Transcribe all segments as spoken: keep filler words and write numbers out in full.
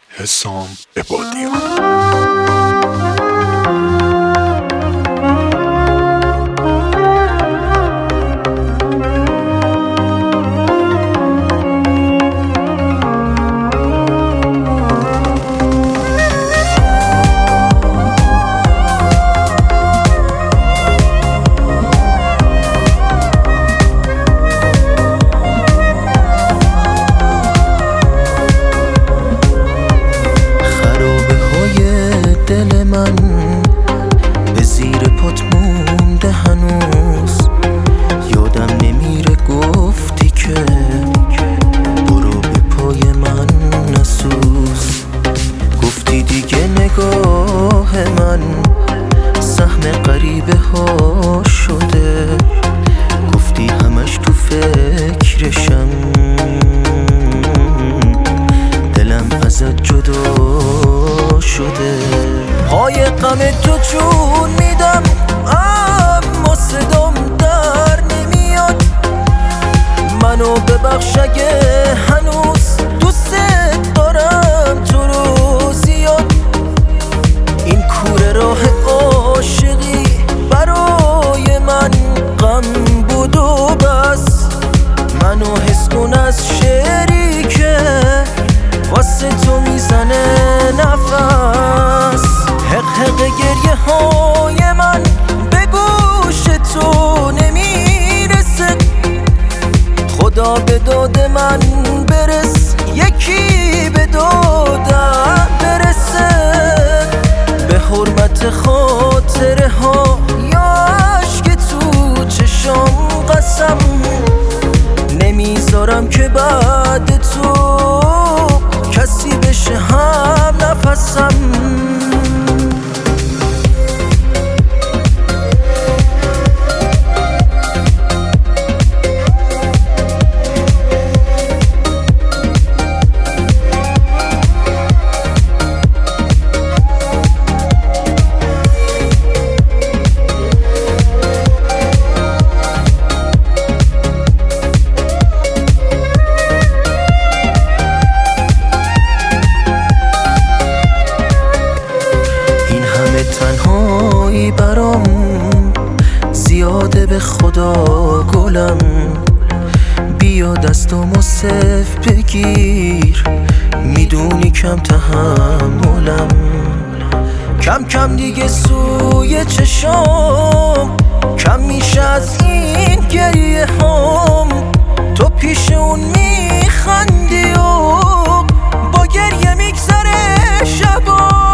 حسام عبادیان. به زیر پات مونده هنوز، یادم نمیره گفتی که برو به پای من نسوز. گفتی دیگه نگاه من سهم غریبه ها شده، گفتی همش تو فکرشم، دلم ازت جدا شده. پای غم تو جون میدم اما صدام در نمیاد. منو ببخش اگه هنوز دوست دارم تو رو زیاد. این کوره راه عاشقی برای من غم بود و بس. منو حس کن از شعری که واسه تو میزنه نفس. حق حق گریه های من به گوش تو نمیرسه. خدا به داد من برس، یکی به دادم برسه. به حرمت خاطره ها یا عشق تو چشام قسم، نمیذارم که بعد تو کسی بشه هم نفسم. تنهایی برام زیاده، به خدا گلم بیا دستامو صف بگیر. میدونی کم تحملم، کم کم دیگه سوی چشام کم میشه از این گریه هام. تو پیش اون میخندی و با گریه میگذره شبام.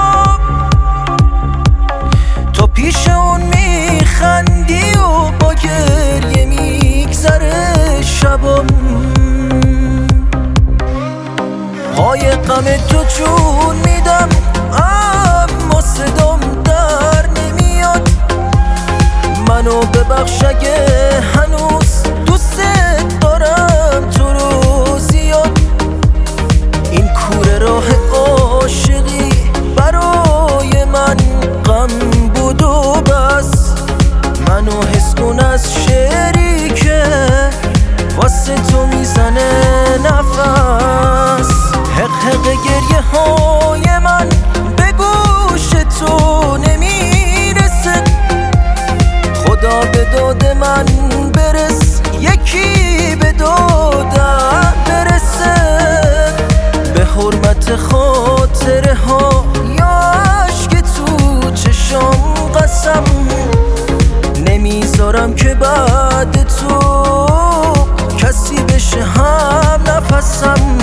تو پیش اون میخندی و با گریه میگذره شبم. پای غم تو جون میدم اما صدام در نمیاد. منو ببخش اگه هنوز دوست دارم تو رو زیاد. این کوره راه عاشقی برای من غم بود و بس. منو حس کن از شعری که واسه تو میزنه نفس. حق حق گریه های من به گوش تو نمیرسه. خدا به داد من برس، یکی به دادم برسه. به حرمت خاطره ها یا عشق تو چشام قسم، نمیذارم که بعد تو کسی بشه هم نفسم.